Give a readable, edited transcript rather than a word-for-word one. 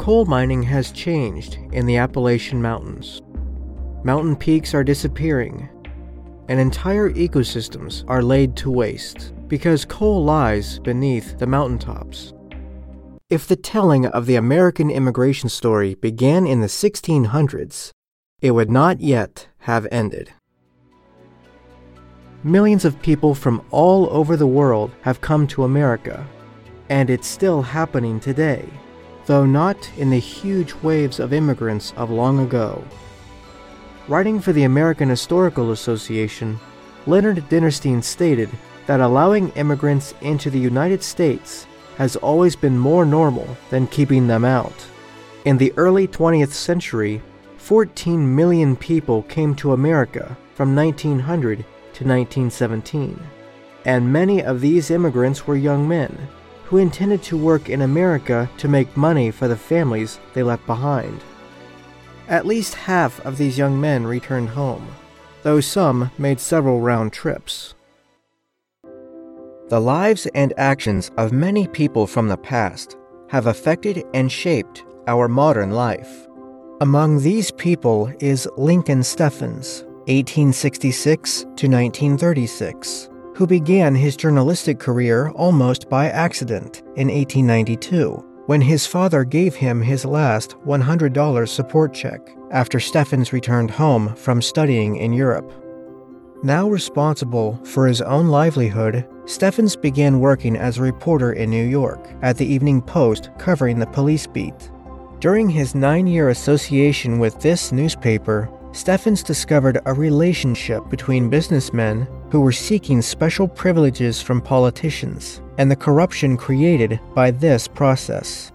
Coal mining has changed in the Appalachian Mountains. Mountain peaks are disappearing, and entire ecosystems are laid to waste because coal lies beneath the mountaintops. If the telling of the American immigration story began in the 1600s, it would not yet have ended. Millions of people from all over the world have come to America, and it's still happening today, though not in the huge waves of immigrants of long ago. Writing for the American Historical Association, Leonard Dinnerstein stated that allowing immigrants into the United States has always been more normal than keeping them out. In the early 20th century, 14 million people came to America from 1900 to 1917, and many of these immigrants were young men who intended to work in America to make money for the families they left behind. At least half of these young men returned home, though some made several round trips. The lives and actions of many people from the past have affected and shaped our modern life. Among these people is Lincoln Steffens, 1866 to 1936, who began his journalistic career almost by accident in 1892, when his father gave him his last $100 support check after Steffens returned home from studying in Europe. Now responsible for his own livelihood, Steffens began working as a reporter in New York at the Evening Post covering the police beat. During his 9-year association with this newspaper, Steffens discovered a relationship between businessmen who were seeking special privileges from politicians and the corruption created by this process.